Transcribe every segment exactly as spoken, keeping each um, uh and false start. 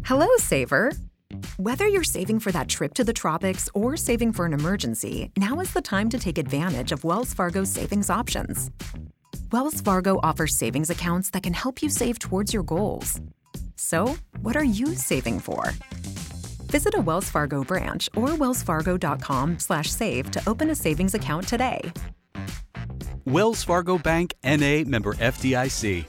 Hello, saver. Whether you're saving for that trip to the tropics or saving for an emergency, now is the time to take advantage of Wells Fargo's savings options. Wells Fargo offers savings accounts that can help you save towards your goals. So, what are you saving for? Visit a Wells Fargo branch or wellsfargo.com slash save to open a savings account today. Wells Fargo Bank, N A, member F D I C.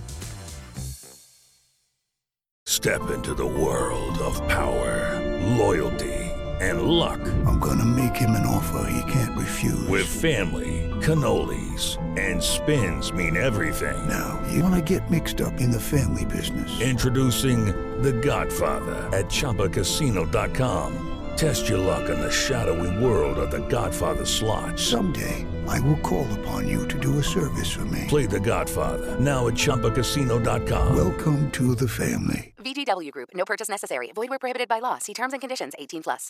Step into the world of power, loyalty, and luck. I'm gonna make him an offer he can't refuse. With family, cannolis, and spins mean everything. Now, you wanna get mixed up in the family business. Introducing The Godfather at Chumba Casino dot com. Test your luck in the shadowy world of The Godfather slot. Someday, I will call upon you to do a service for me. Play The Godfather, now at Chumba Casino dot com. Welcome to the family. V G W Group. No purchase necessary. Void where prohibited by law. See terms and conditions. eighteen plus.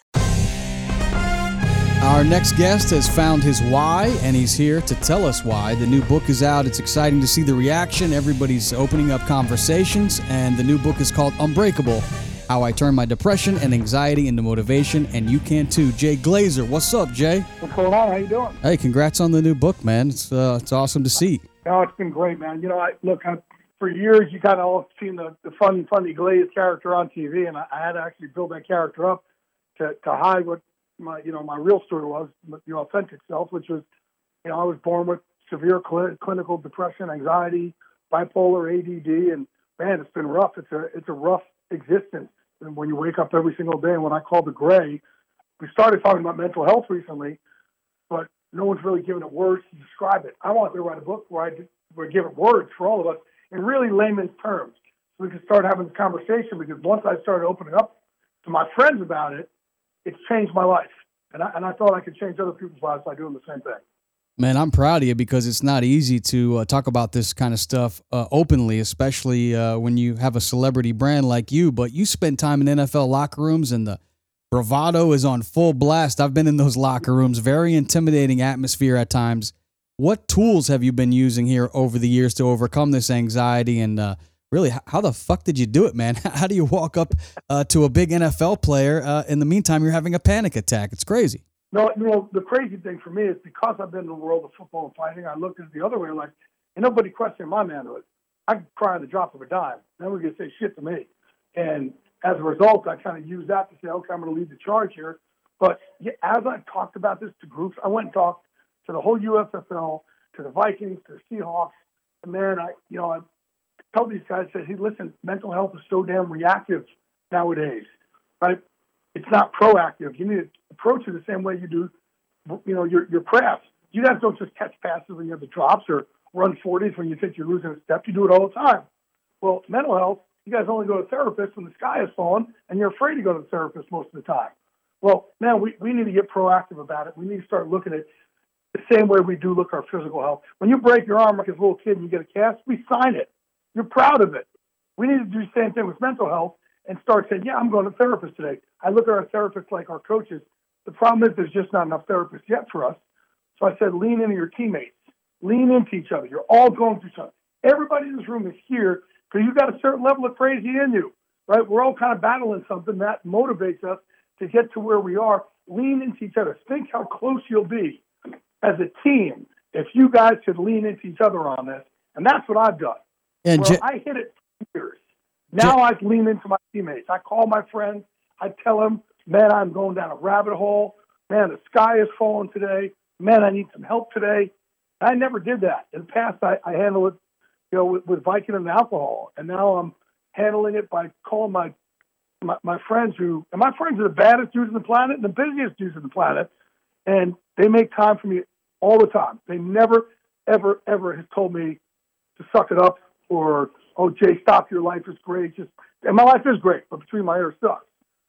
Our next guest has found his why, and he's here to tell us why. The new book is out. It's exciting to see the reaction. Everybody's opening up conversations, and the new book is called Unbreakable: How I Turned My Depression and Anxiety into Motivation, and you can too. Jay Glazer, what's up, Jay? What's going on? How you doing? Hey, congrats on the new book, man. It's uh, it's awesome to see. Oh, it's been great, man. You know, I look, I, for years you kind of all seen the, the fun, funny Glaze character on T V, and I, I had to actually build that character up to, to hide what my, you know, my real story was, the authentic self, which was, you know, I was born with severe cl- clinical depression, anxiety, bipolar, A D D, and man, it's been rough. It's a it's a rough existence. And when you wake up every single day, and what I call the gray, we started talking about mental health recently, but no one's really given it words to describe it. I want to write a book where I where I give it words for all of us in really layman's terms, so we can start having this conversation. Because once I started opening up to my friends about it, it's changed my life, and I and I thought I could change other people's lives by doing the same thing. Man, I'm proud of you because it's not easy to uh, talk about this kind of stuff uh, openly, especially uh, when you have a celebrity brand like you. But you spend time in N F L locker rooms and the bravado is on full blast. I've been in those locker rooms, very intimidating atmosphere at times. What tools have you been using here over the years to overcome this anxiety? And uh, really, how the fuck did you do it, man? How do you walk up uh, to a big N F L player? Uh, in the meantime, you're having a panic attack. It's crazy. No, you know, the crazy thing for me is because I've been in the world of football and fighting, I looked at it the other way, like, and nobody questioned my manhood. I could cry on the drop of a dime. Nobody could say shit to me. And as a result, I kind of used that to say, okay, I'm going to lead the charge here. But yeah, as I talked about this to groups, I went and talked to the whole U S F L, to the Vikings, to the Seahawks. And man, I, you know, I told these guys, I said, hey, listen, mental health is so damn reactive nowadays, right? It's not proactive. You need to approach it the same way you do, you know, your your craft. You guys don't just catch passes when you have the drops or run forties when you think you're losing a step. You do it all the time. Well, mental health, you guys only go to a therapist when the sky is falling and you're afraid to go to the therapist most of the time. Well, man, we, we need to get proactive about it. We need to start looking at it the same way we do look at our physical health. When you break your arm like a little kid and you get a cast, we sign it. You're proud of it. We need to do the same thing with mental health and start saying, yeah, I'm going to a therapist today. I look at our therapists like our coaches. The problem is there's just not enough therapists yet for us. So I said, lean into your teammates. Lean into each other. You're all going through something. Everybody in this room is here because you've got a certain level of crazy in you, right? We're all kind of battling something that motivates us to get to where we are. Lean into each other. Think how close you'll be as a team if you guys could lean into each other on this. And that's what I've done. And well, J- I hit it for years. Now I lean into my teammates. I call my friends. I tell them, man, I'm going down a rabbit hole. Man, the sky is falling today. Man, I need some help today. I never did that. In the past, I, I handled it, you know, with, with Vicodin and alcohol. And now I'm handling it by calling my, my my friends who, and my friends are the baddest dudes on the planet and the busiest dudes on the planet. And they make time for me all the time. They never, ever, ever have told me to suck it up or, oh, Jay, stop, your life is great. Just, and my life is great, but between my ears sucks.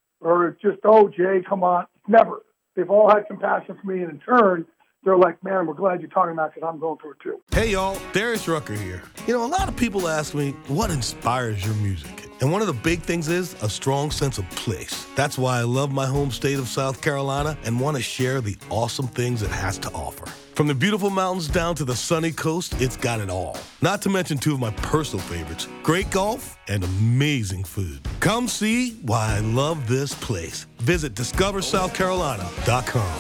Or just, oh, Jay, come on. Never. They've all had compassion for me, and in turn, they're like, man, we're glad you're talking about it because I'm going through it too. Hey, y'all, Darius Rucker here. You know, a lot of people ask me, what inspires your music? And one of the big things is a strong sense of place. That's why I love my home state of South Carolina and want to share the awesome things it has to offer. From the beautiful mountains down to the sunny coast, it's got it all. Not to mention two of my personal favorites, great golf and amazing food. Come see why I love this place. Visit discover south carolina dot com.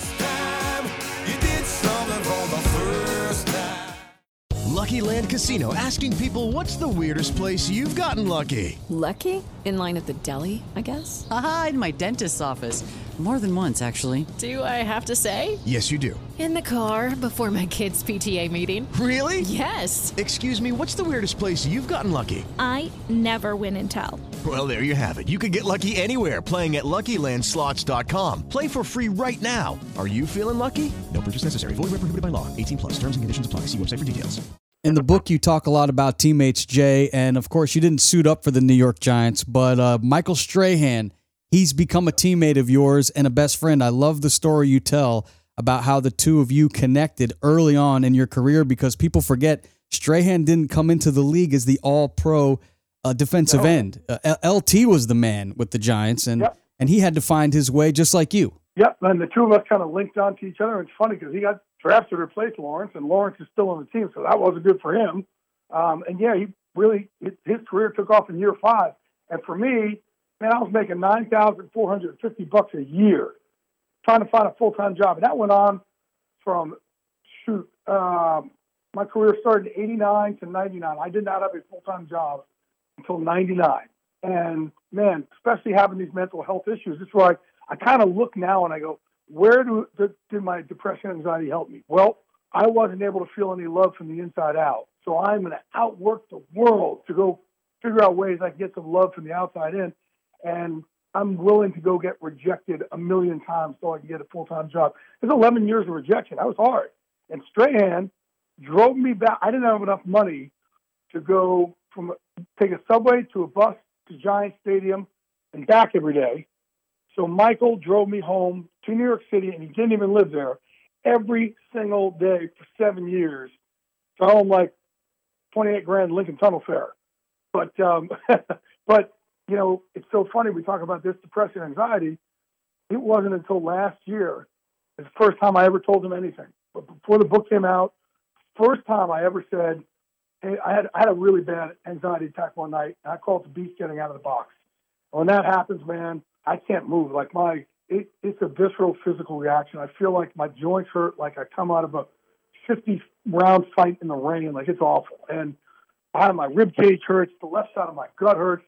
Lucky Land Casino, asking people, what's the weirdest place you've gotten lucky? Lucky? In line at the deli, I guess? Aha, in my dentist's office. More than once, actually. Do I have to say? Yes, you do. In the car before my kids' P T A meeting. Really? Yes. Excuse me, what's the weirdest place you've gotten lucky? I never win and tell. Well, there you have it. You can get lucky anywhere, playing at lucky land slots dot com. Play for free right now. Are you feeling lucky? No purchase necessary. Void where prohibited by law. eighteen plus. Terms and conditions apply. See website for details. In the book, you talk a lot about teammates, Jay, and of course, you didn't suit up for the New York Giants, but uh, Michael Strahan, he's become a teammate of yours and a best friend. I love the story you tell about how the two of you connected early on in your career, because people forget Strahan didn't come into the league as the all-pro uh, defensive no. end. Uh, L T was the man with the Giants, and, yep. and he had to find his way just like you. Yep, and the two of us kind of linked on to each other. It's funny because he got drafted to replace Lawrence, and Lawrence is still on the team, so that wasn't good for him. Um, and, yeah, he really his career took off in year five. And for me, man, I was making nine thousand four hundred fifty bucks a year trying to find a full-time job. And that went on from, shoot, um, my career started in eighty-nine to ninety-nine. I did not have a full-time job until ninety-nine. And, man, especially having these mental health issues, it's where I, I kind of look now and I go, where do, did, did my depression and anxiety help me? Well, I wasn't able to feel any love from the inside out. So I'm going to outwork the world to go figure out ways I can get some love from the outside in. And I'm willing to go get rejected a million times so I can get a full-time job. It's eleven years of rejection. That was hard. And Strahan drove me back. I didn't have enough money to go from take a subway to a bus to Giant Stadium and back every day. So Michael drove me home to New York City, and he didn't even live there, every single day for seven years. So I own like twenty-eight grand Lincoln Tunnel fare. But, um, but you know, it's so funny we talk about this depression and anxiety. It wasn't until last year, it's the first time I ever told him anything. But before the book came out, first time I ever said, hey, I had, I had a really bad anxiety attack one night, and I called it the beast getting out of the box. When that happens, man, I can't move. Like my, it, it's a visceral physical reaction. I feel like my joints hurt, like I come out of a fifty round fight in the rain. Like it's awful. And I, my rib cage hurts. The left side of my gut hurts.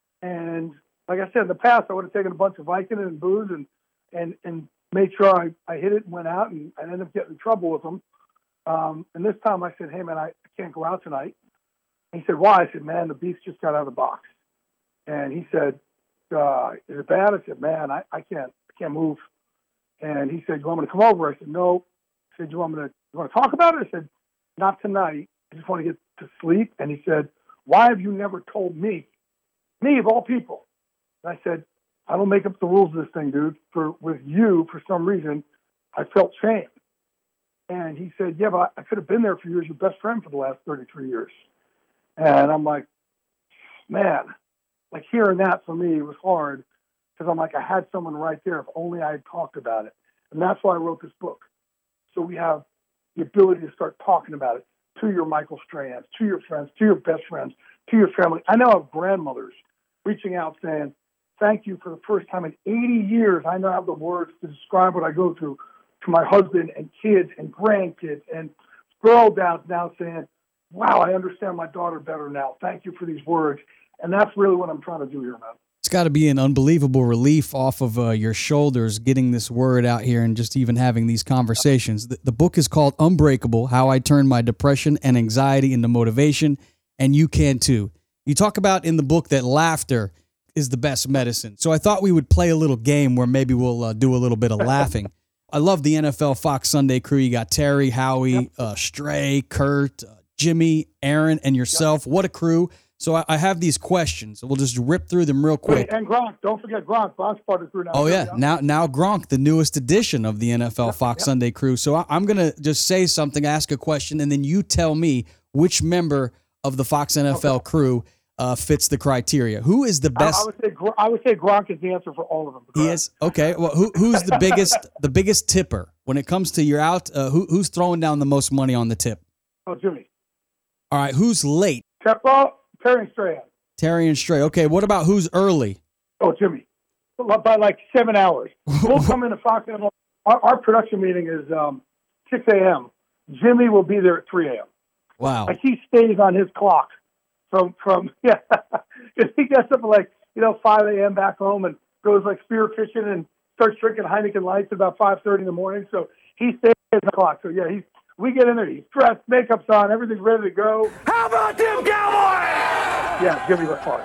And like I said, in the past, I would have taken a bunch of Vicodin and booze and, and, and made sure I, I hit it and went out, and I ended up getting in trouble with them. Um, and this time I said, hey, man, I, I can't go out tonight. And he said, why? I said, man, the beast just got out of the box. And he said, uh, is it bad? I said, man, I, I can't I can't move. And he said, you want me to come over? I said, no. He said, you want me to you want to talk about it? I said, not tonight. I just want to get to sleep. And he said, why have you never told me? Me, of all people. And I said, I don't make up the rules of this thing, dude. For with you, for some reason, I felt shame. And he said, yeah, but I could have been there for you as your best friend for the last thirty-three years. And I'm like, man, like hearing that for me was hard, because I'm like, I had someone right there. If only I had talked about it. And that's why I wrote this book. So we have the ability to start talking about it to your Michael Strahans, to your friends, to your best friends, to your family. I now have grandmothers reaching out saying, thank you for the first time in eighty years. I now have the words to describe what I go through to my husband and kids and grandkids, and girl dads now saying, wow, I understand my daughter better now. Thank you for these words. And that's really what I'm trying to do here, man. It's got to be an unbelievable relief off of uh, your shoulders getting this word out here and just even having these conversations. The, the book is called Unbreakable, How I Turned My Depression and Anxiety into Motivation, and you can too. You talk about in the book that laughter is the best medicine. So I thought we would play a little game where maybe we'll uh, do a little bit of laughing. I love the N F L Fox Sunday crew. You got Terry, Howie, yep. uh, Stray, Kurt, uh, Jimmy, Aaron, and yourself. Yep. What a crew. So I, I have these questions. We'll just rip through them real quick. Wait, and Gronk. Don't forget Gronk. Gronk's part of the crew now. Oh, yeah. Now now Gronk, the newest edition of the N F L yep. Fox yep. Sunday crew. So I, I'm going to just say something, ask a question, and then you tell me which member of the Fox N F L okay. crew uh, fits the criteria. Who is the best? I, I would say I would say Gronk is the answer for all of them. He is? Okay. Well, who who's the biggest the biggest tipper when it comes to you're out? Uh, who who's throwing down the most money on the tip? Oh, Jimmy. All right. Who's late? Well, Terry and Strahan. Terry and Stray. Okay. What about who's early? Oh, Jimmy, by like seven hours. We'll come in at Fox. Our, our production meeting is um, six a.m. Jimmy will be there at three a.m. Wow. Like he stays on his clock from, from yeah. Because he gets up at like, you know, five a.m. back home and goes like spear fishing and starts drinking Heineken Lights at about five thirty in the morning. So he stays on the clock. So, yeah, he's, we get in there. He's dressed, makeup's on, everything's ready to go. How about them Cowboys? Yeah, Jimmy LaFarge.